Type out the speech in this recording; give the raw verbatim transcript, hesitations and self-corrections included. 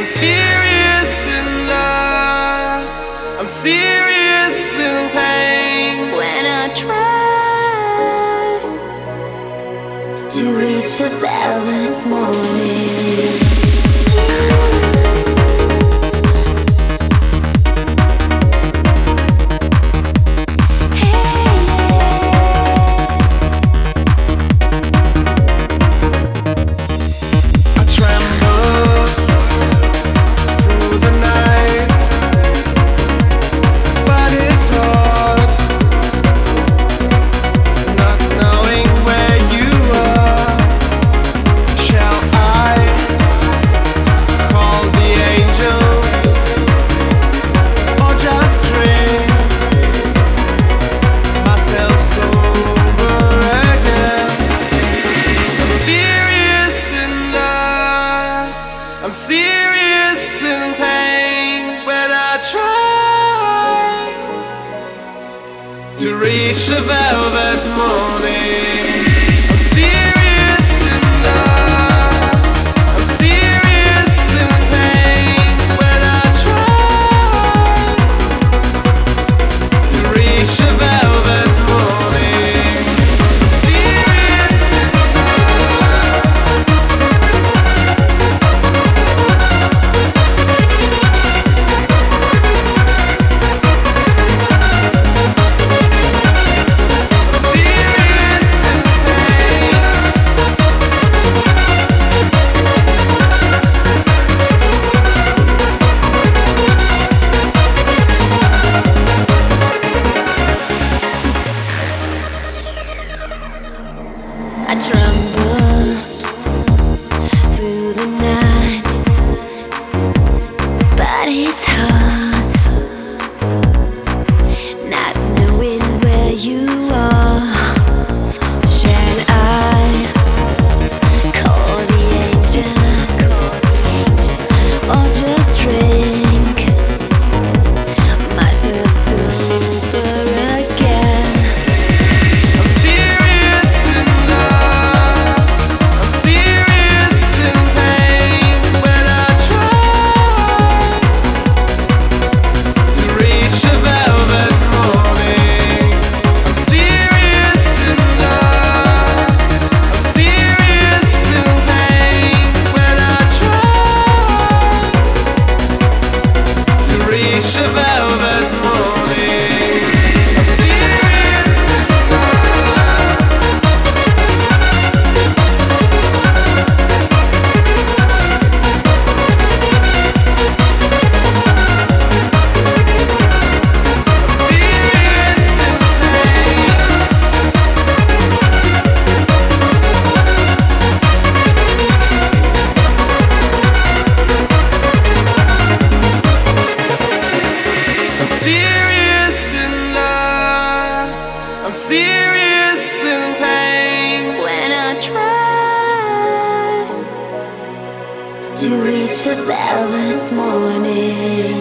serious in love, I'm serious in pain. When I try to reach the velvet morning, I'm serious in pain. When I try to reach the velvet morning, I'm serious in love, I'm serious in pain. When I try to reach the velvet morning, I'm serious in love. I tremble through the night, but it's hard not knowing where you are. Shall I call the angels or just drink myself sober again? I'm serious in love, I'm serious in pain. When I try to reach the velvet morning, I'm serious in love, I'm serious in pain. When I try to reach the velvet morning, I'm serious in love. I'm serious in love, I'm serious in pain. When I try to reach the velvet morning,